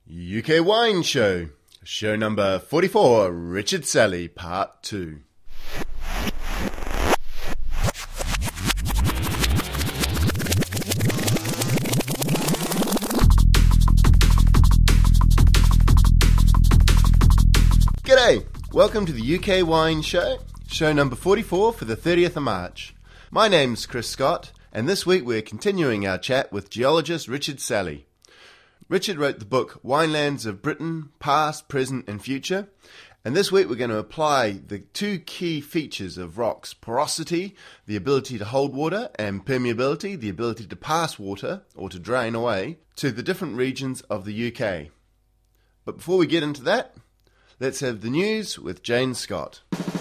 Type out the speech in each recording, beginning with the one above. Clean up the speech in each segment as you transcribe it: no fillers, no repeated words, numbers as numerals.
UK Wine Show, show number 44, Richard Salley, part 2. G'day, welcome to the UK Wine Show, show number 44 for the 30th of March. My name's Chris Scott, and this week we're continuing our chat with geologist Richard Salley. Richard wrote the book Winelands of Britain, Past, Present and Future, and this week we're going to apply the two key features of rocks, porosity, the ability to hold water, and permeability, the ability to pass water or to drain away, to the different regions of the UK. But before we get into that, let's have the news with Jane Scott.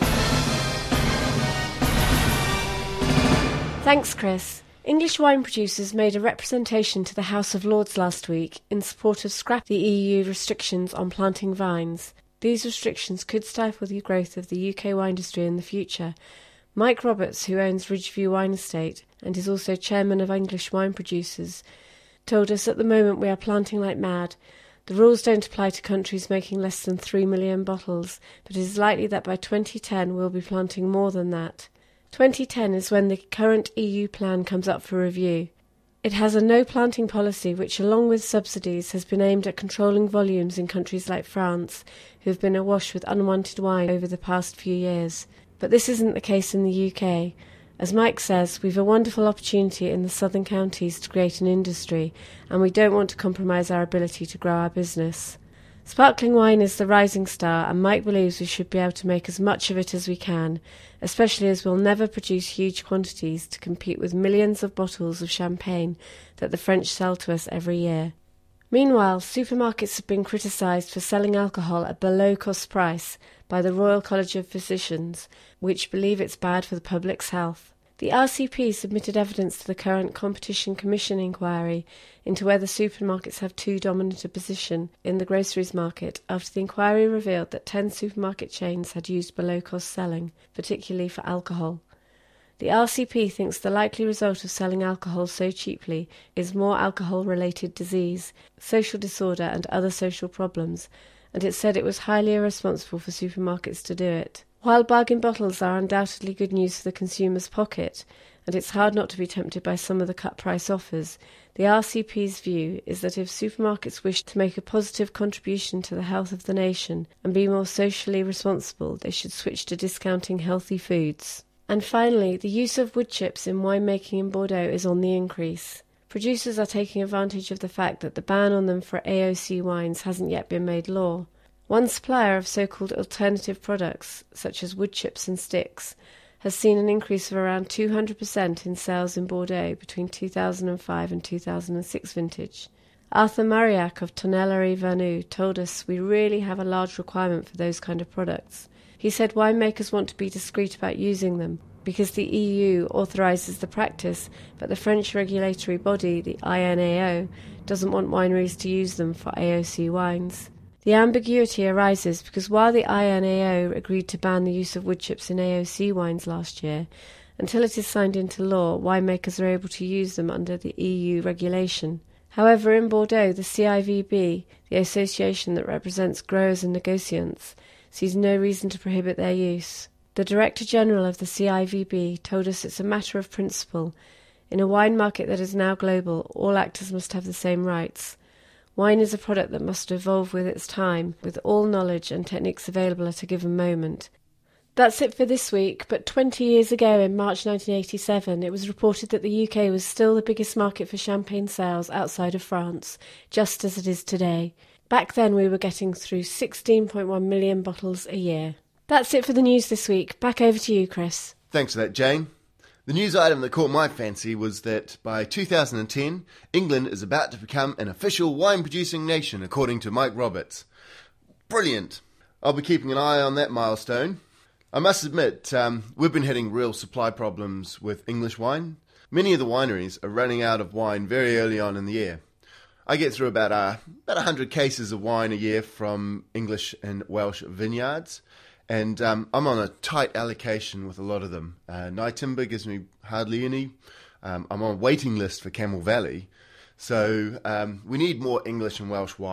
Thanks, Chris. English wine producers made a representation to the House of Lords last week in support of scrapping the EU restrictions on planting vines. These restrictions could stifle the growth of the UK wine industry in the future. Mike Roberts, who owns Ridgeview Wine Estate and is also chairman of English Wine Producers, told us at the moment we are planting like mad. The rules don't apply to countries making less than 3 million bottles, but it is likely that by 2010 we'll be planting more than that. 2010 is when the current EU plan comes up for review. It has a no-planting policy which, along with subsidies, has been aimed at controlling volumes in countries like France, who have been awash with unwanted wine over the past few years. But this isn't the case in the UK. As Mike says, we've a wonderful opportunity in the southern counties to create an industry, and we don't want to compromise our ability to grow our business. Sparkling wine is the rising star, and Mike believes we should be able to make as much of it as we can, especially as we'll never produce huge quantities to compete with millions of bottles of champagne that the French sell to us every year. Meanwhile, supermarkets have been criticised for selling alcohol at below-cost price by the Royal College of Physicians, which believe it's bad for the public's health. The RCP submitted evidence to the current Competition Commission inquiry into whether supermarkets have too dominant a position in the groceries market after the inquiry revealed that 10 supermarket chains had used below-cost selling, particularly for alcohol. The RCP thinks the likely result of selling alcohol so cheaply is more alcohol-related disease, social disorder and other social problems, and it said it was highly irresponsible for supermarkets to do it. While bargain bottles are undoubtedly good news for the consumer's pocket, and it's hard not to be tempted by some of the cut-price offers, the RCP's view is that if supermarkets wish to make a positive contribution to the health of the nation and be more socially responsible, they should switch to discounting healthy foods. And finally, the use of wood chips in winemaking in Bordeaux is on the increase. Producers are taking advantage of the fact that the ban on them for AOC wines hasn't yet been made law. One supplier of so-called alternative products, such as wood chips and sticks, has seen an increase of around 200% in sales in Bordeaux between 2005 and 2006 vintage. Arthur Mariac of Tonnellery-Vernou told us we really have a large requirement for those kind of products. He said winemakers want to be discreet about using them because the EU authorises the practice, but the French regulatory body, the INAO, doesn't want wineries to use them for AOC wines. The ambiguity arises because while the INAO agreed to ban the use of wood chips in AOC wines last year, until it is signed into law, winemakers are able to use them under the EU regulation. However, in Bordeaux, the CIVB, the association that represents growers and negociants, sees no reason to prohibit their use. The Director General of the CIVB told us it's a matter of principle. In a wine market that is now global, all actors must have the same rights. Wine is a product that must evolve with its time, with all knowledge and techniques available at a given moment. That's it for this week, but 20 years ago in March 1987 it was reported that the UK was still the biggest market for champagne sales outside of France, just as it is today. Back then we were getting through 16.1 million bottles a year. That's it for the news this week. Back over to you, Chris. Thanks for that, Jane. The news item that caught my fancy was that by 2010, England is about to become an official wine-producing nation, according to Mike Roberts. Brilliant! I'll be keeping an eye on that milestone. I must admit, we've been hitting real supply problems with English wine. Many of the wineries are running out of wine very early on in the year. I get through about 100 cases of wine a year from English and Welsh vineyards. And I'm on a tight allocation with a lot of them. Nye Timber gives me hardly any. I'm on a waiting list for Camel Valley. So we need more English and Welsh wine.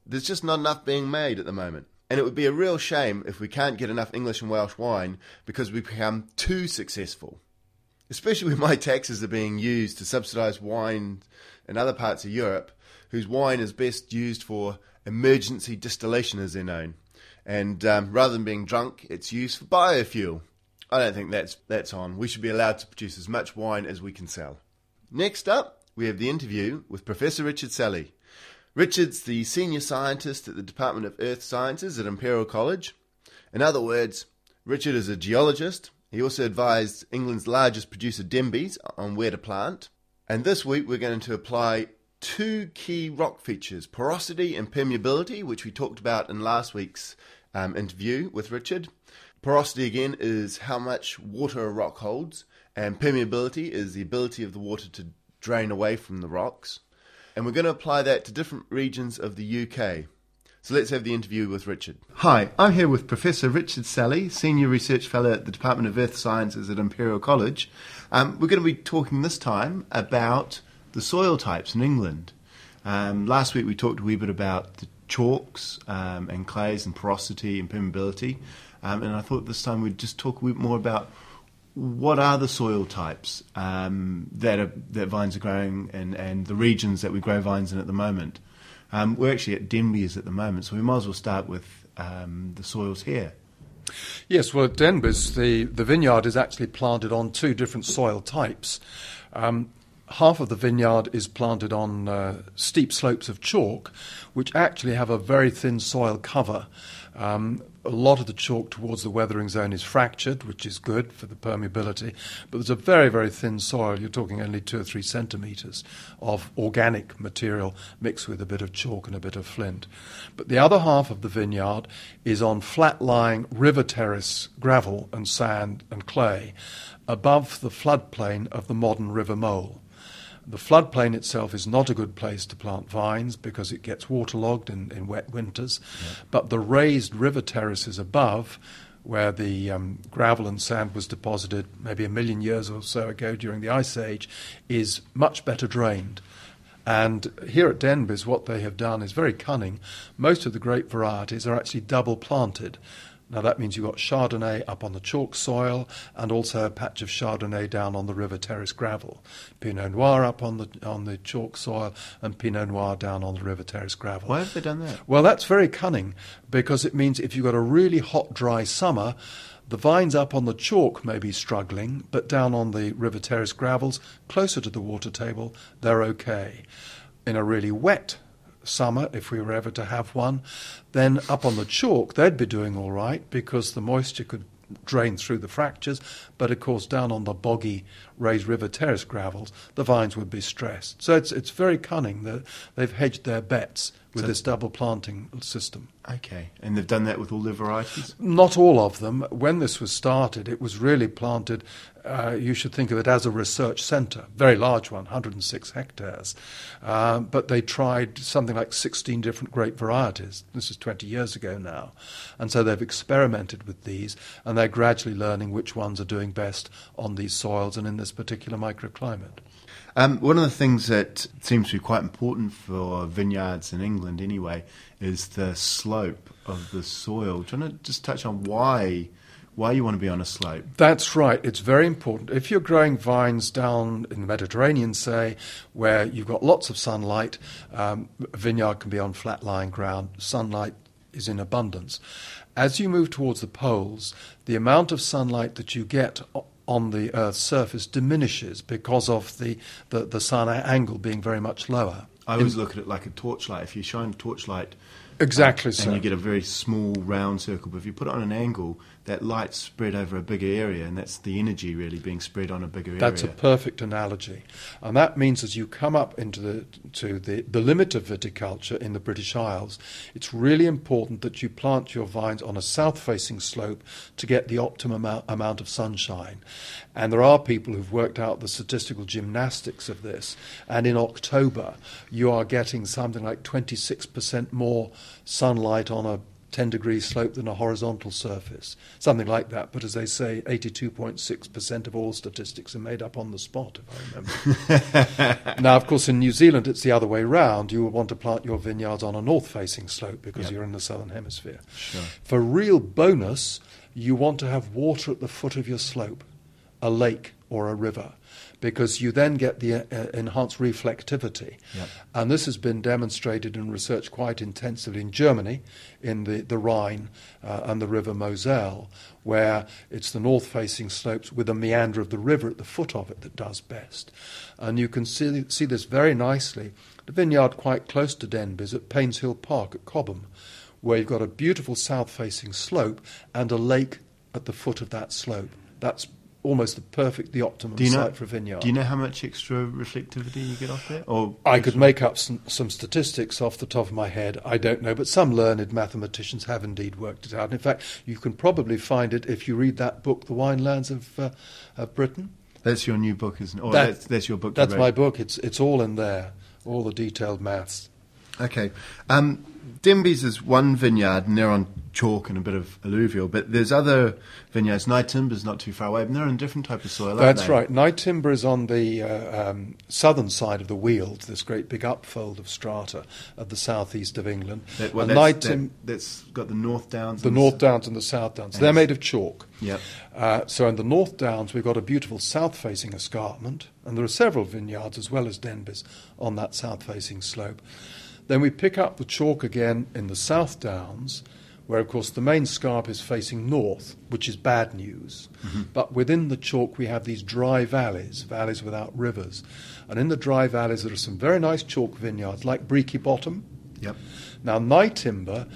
there's just not enough being made at the moment. And it would be a real shame if we can't get enough English and Welsh wine because we become too successful. Especially when my taxes are being used to subsidise wine in other parts of Europe, whose wine is best used for emergency distillation, as they're known. And rather than being drunk, it's used for biofuel. I don't think that's on. We should be allowed to produce as much wine as we can sell. Next up, we have the interview with Professor Richard Salley. Richard's the senior scientist at the Department of Earth Sciences at Imperial College. In other words, Richard is a geologist. He also advised England's largest producer, Denbies, on where to plant. And this week we're going to apply two key rock features, porosity and permeability, which we talked about in last week's interview with Richard. Porosity, again, is how much water a rock holds, and permeability is the ability of the water to drain away from the rocks. And we're going to apply that to different regions of the UK. So let's have the interview with Richard. Hi, I'm here with Professor Richard Salley, Senior Research Fellow at the Department of Earth Sciences at Imperial College. We're going to be talking this time about the soil types in England. Last week we talked a wee bit about the chalks and clays and porosity and permeability. And I thought this time we'd just talk a bit more about what are the soil types that vines are growing and the regions that we grow vines in at the moment. We're actually at Denbies at the moment, so we might as well start with the soils here. Yes, well, at Denbies, the vineyard is actually planted on two different soil types. Half of the vineyard is planted on steep slopes of chalk, which actually have a very thin soil cover. A lot of the chalk towards the weathering zone is fractured, which is good for the permeability, but there's a very, very thin soil. You're talking only 2 or 3 centimetres of organic material mixed with a bit of chalk and a bit of flint. But the other half of the vineyard is on flat-lying river terrace gravel and sand and clay above the floodplain of the modern River Mole. The floodplain itself is not a good place to plant vines because it gets waterlogged in wet winters, but the raised river terraces above, where the gravel and sand was deposited maybe 1 million years or so ago during the Ice Age, is much better drained. And here at Denbies, what they have done is very cunning. Most of the grape varieties are actually double planted. Now that means you've got Chardonnay up on the chalk soil and also a patch of Chardonnay down on the river terrace gravel. Pinot Noir up on the chalk soil and Pinot Noir down on the river terrace gravel. Why have they done that? Well, that's very cunning because it means if you've got a really hot, dry summer, the vines up on the chalk may be struggling, but down on the river terrace gravels, closer to the water table, they're okay. In a really wet summer, if we were ever to have one, then up on the chalk they'd be doing all right because the moisture could drain through the fractures, but of course down on the boggy raised river terrace gravels the vines would be stressed. So it's very cunning that they've hedged their bets with this double planting system. Okay, and they've done that with all their varieties? Not all of them. When this was started, it was really planted, you should think of it as a research centre, very large one, 106 hectares. But they tried something like 16 different grape varieties. This is 20 years ago now. And so they've experimented with these, and they're gradually learning which ones are doing best on these soils and in this particular microclimate. One of the things that seems to be quite important for vineyards in England anyway is the slope of the soil. Do you want to just touch on why you want to be on a slope? That's right. It's very important. If you're growing vines down in the Mediterranean, say, where you've got lots of sunlight, a vineyard can be on flat-lying ground, sunlight is in abundance. As you move towards the poles, the amount of sunlight that you get on the Earth's surface diminishes because of the sun angle being very much lower. I always look at it like a torchlight. If you shine a torchlight, exactly so, and you get a very small round circle, but if you put it on an angle, that light's spread over a bigger area, and that's the energy really being spread on a bigger area. That's a perfect analogy. And that means as you come up into the limit of viticulture in the British Isles, it's really important that you plant your vines on a south-facing slope to get the optimum amount of sunshine. And there are people who've worked out the statistical gymnastics of this, and in October you are getting something like 26% more sunlight on a 10 degrees slope than a horizontal surface. Something like that, but as they say, 82.6% of all statistics are made up on the spot, if I remember. Now, of course, in New Zealand, it's the other way round. You will want to plant your vineyards on a north-facing slope because you're in the southern hemisphere. Sure. For real bonus, you want to have water at the foot of your slope, a lake or a river, because you then get the enhanced reflectivity. Yep. And this has been demonstrated in research quite intensively in Germany, in the Rhine and the river Moselle, where it's the north-facing slopes with a meander of the river at the foot of it that does best. And you can see this very nicely. The vineyard quite close to Denby is at Painshill Park at Cobham, where you've got a beautiful south-facing slope and a lake at the foot of that slope. That's almost the optimum site for a vineyard. Do you know how much extra reflectivity you get off there? Or I could make up some statistics off the top of my head. I don't know, but some learned mathematicians have indeed worked it out. In fact, you can probably find it if you read that book, The Winelands of Britain. That's your new book, isn't it? Or that's your book. That's my book. It's all in there, all the detailed maths. Okay. Denby's is one vineyard, and they're on chalk and a bit of alluvial, but there's other vineyards. Nyetimber's not too far away, and they're on a different type of soil, aren't That's they? right. Nyetimber is on the southern side of the Weald, this great big upfold of strata of the southeast of England. That's got the North Downs. The North Downs and the South Downs. Yes. They're made of chalk. Yep. So in the North Downs, we've got a beautiful south-facing escarpment, and there are several vineyards as well as Denby's on that south-facing slope. Then we pick up the chalk again in the South Downs, where, of course, the main scarp is facing north, which is bad news. Mm-hmm. But within the chalk, we have these dry valleys without rivers. And in the dry valleys, there are some very nice chalk vineyards, like Breaky Bottom. Yep. Now, Nyetimber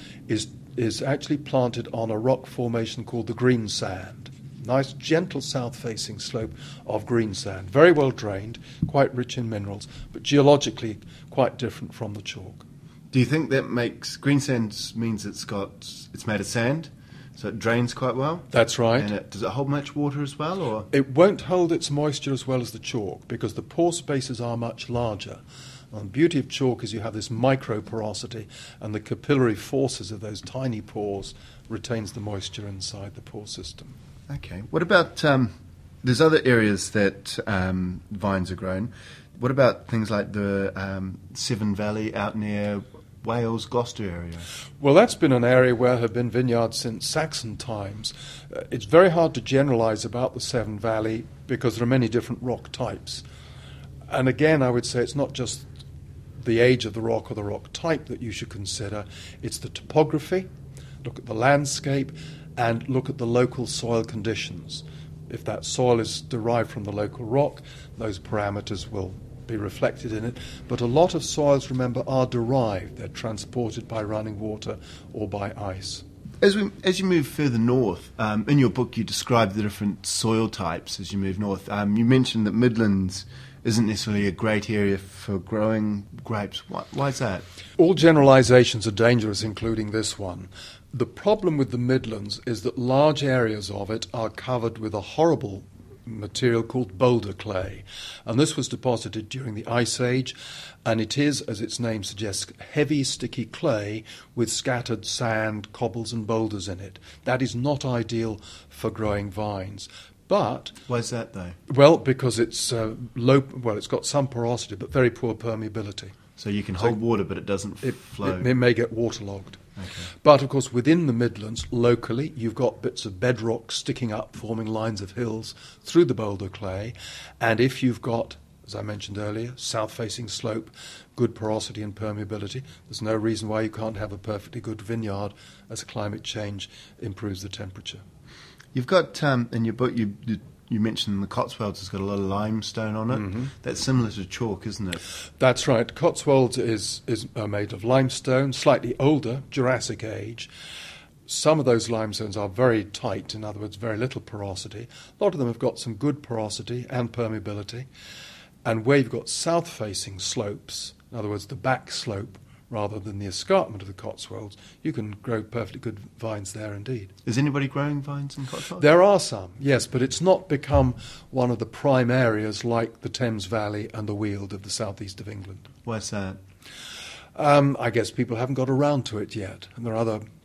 is actually planted on a rock formation called the Green Sand. Nice, gentle south-facing slope of green sand. Very well drained, quite rich in minerals, but geologically quite different from the chalk. Do you think that makes green sand means it's made of sand, so it drains quite well? That's right. And does it hold much water as well, or? It won't hold its moisture as well as the chalk because the pore spaces are much larger. And the beauty of chalk is you have this microporosity, and the capillary forces of those tiny pores retains the moisture inside the pore system. Okay. What about, there's other areas that vines are grown. What about things like the Severn Valley out near Wales, Gloucester area? Well, that's been an area where there have been vineyards since Saxon times. It's very hard to generalise about the Severn Valley because there are many different rock types. And again, I would say it's not just the age of the rock or the rock type that you should consider. It's the topography, look at the landscape, and look at the local soil conditions. If that soil is derived from the local rock, those parameters will be reflected in it. But a lot of soils, remember, are derived. They're transported by running water or by ice. As you move further north, in your book you describe the different soil types as you move north. You mentioned that Midlands isn't necessarily a great area for growing grapes. Why is that? All generalisations are dangerous, including this one. The problem with the Midlands is that large areas of it are covered with a horrible material called boulder clay. And this was deposited during the Ice Age, and it is, as its name suggests, heavy, sticky clay with scattered sand, cobbles and boulders in it. That is not ideal for growing vines. But why is that, though? Well, because it's low. Well, it's got some porosity, but very poor permeability. So you can hold water, but it doesn't flow. It may get waterlogged. Okay. But, of course, within the Midlands, locally, you've got bits of bedrock sticking up, forming lines of hills through the boulder clay. And if you've got, as I mentioned earlier, south-facing slope, good porosity and permeability, there's no reason why you can't have a perfectly good vineyard as climate change improves the temperature. You've got, in your book, you mentioned the Cotswolds has got a lot of limestone on it. Mm-hmm. That's similar to chalk, isn't it? That's right. Cotswolds is made of limestone, slightly older, Jurassic age. Some of those limestones are very tight, in other words, very little porosity. A lot of them have got some good porosity and permeability. And where you've got south-facing slopes, in other words, the back slope, rather than the escarpment of the Cotswolds, you can grow perfectly good vines there indeed. Is anybody growing vines in Cotswolds? There are some, yes, but it's not become one of the prime areas like the Thames Valley and the Weald of the southeast of England. Why's that? I guess people haven't got around to it yet, and there are other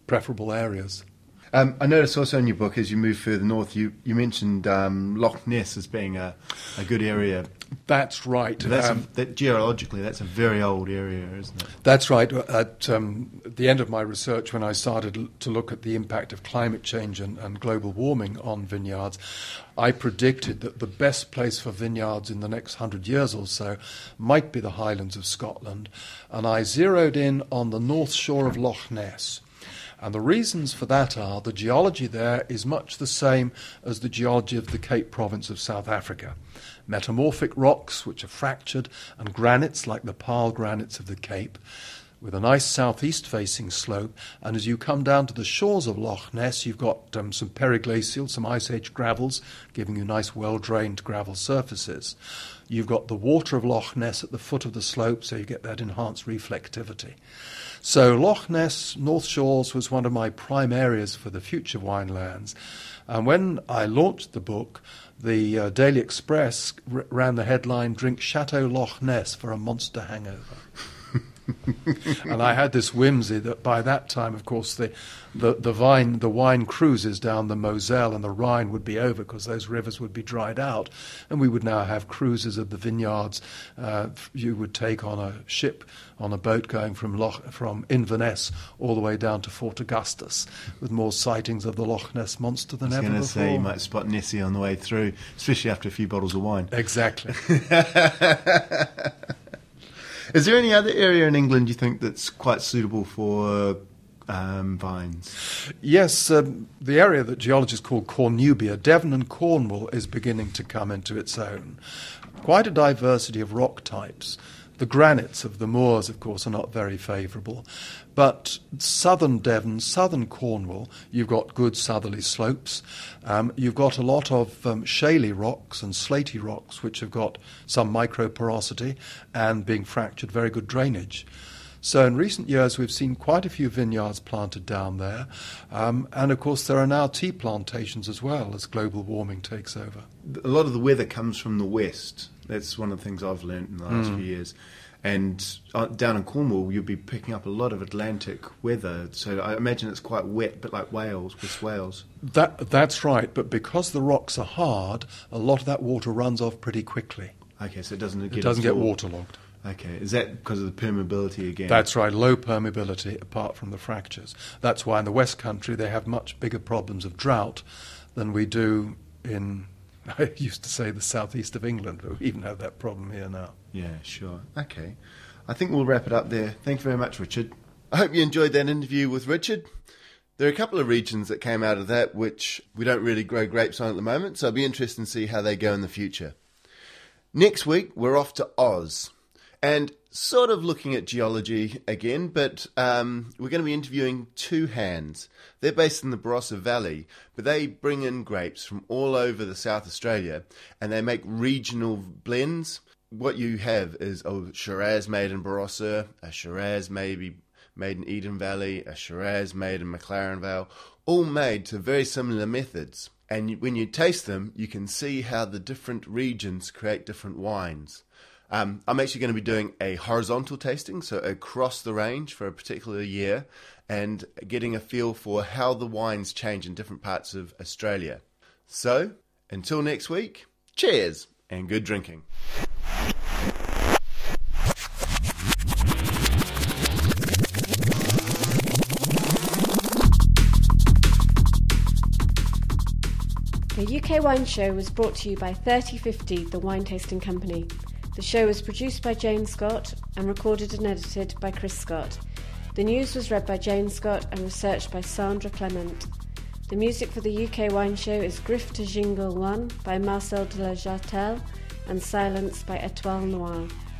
preferable areas. I noticed also in your book, as you move further north, you mentioned Loch Ness as being a good area. That's right. That geologically, that's a very old area, isn't it? That's right. At the end of my research, when I started to look at the impact of climate change and global warming on vineyards, I predicted that the best place for vineyards in the next 100 years or so might be the Highlands of Scotland. And I zeroed in on the north shore of Loch Ness. And the reasons for that are the geology there is much the same as the geology of the Cape Province of South Africa. Metamorphic rocks which are fractured and granites like the Paarl granites of the Cape with a nice southeast-facing slope. And as you come down to the shores of Loch Ness, you've got some periglacial, some Ice Age gravels, giving you nice well-drained gravel surfaces. You've got the water of Loch Ness at the foot of the slope, so you get that enhanced reflectivity. So Loch Ness, North Shores, was one of my prime areas for the future winelands. And when I launched the book, the Daily Express ran the headline, "Drink Chateau Loch Ness for a Monster Hangover." And I had this whimsy that by that time, of course, the wine cruises down the Moselle and the Rhine would be over because those rivers would be dried out, and we would now have cruises of the vineyards. You would take on a ship, on a boat going from Inverness all the way down to Fort Augustus, with more sightings of the Loch Ness monster than ever before. I was going to say, you might spot Nessie on the way through, especially after a few bottles of wine. Exactly. Is there any other area in England you think that's quite suitable for vines? Yes, the area that geologists call Cornubia, Devon and Cornwall, is beginning to come into its own. Quite a diversity of rock types. The granites of the moors, of course, are not very favourable. But southern Devon, southern Cornwall, you've got good southerly slopes. You've got a lot of shaly rocks and slaty rocks, which have got some microporosity and, being fractured, very good drainage. So in recent years, we've seen quite a few vineyards planted down there. And, of course, there are now tea plantations as well as global warming takes over. A lot of the weather comes from the west. That's one of the things I've learned in the last few years. And down in Cornwall, you'll be picking up a lot of Atlantic weather. So I imagine it's quite wet, a bit like Wales, West Wales. That's right. But because the rocks are hard, a lot of that water runs off pretty quickly. Okay, so it doesn't get waterlogged. Okay, is that because of the permeability again? That's right, low permeability apart from the fractures. That's why in the West Country they have much bigger problems of drought than we do in, I used to say, the southeast of England, but we even have that problem here now. Yeah, sure. Okay. I think we'll wrap it up there. Thank you very much, Richard. I hope you enjoyed that interview with Richard. There are a couple of regions that came out of that which we don't really grow grapes on at the moment, so I'll be interested to see how they go in the future. Next week, we're off to Oz. And sort of looking at geology again, but we're going to be interviewing Two Hands. They're based in the Barossa Valley, but they bring in grapes from all over the South Australia, and they make regional blends. What you have is a Shiraz made in Barossa, a Shiraz maybe made in Eden Valley, a Shiraz made in McLaren Vale, all made to very similar methods. And when you taste them, you can see how the different regions create different wines. I'm actually going to be doing a horizontal tasting, so across the range for a particular year, and getting a feel for how the wines change in different parts of Australia. So, until next week, cheers and good drinking. The UK Wine Show was brought to you by 3050, the wine tasting company. The show was produced by Jane Scott and recorded and edited by Chris Scott. The news was read by Jane Scott and researched by Sandra Clement. The music for the UK Wine Show is Griffe to Jingle 1 by Marcel de la Jartelle and Silence by Etoile Noire.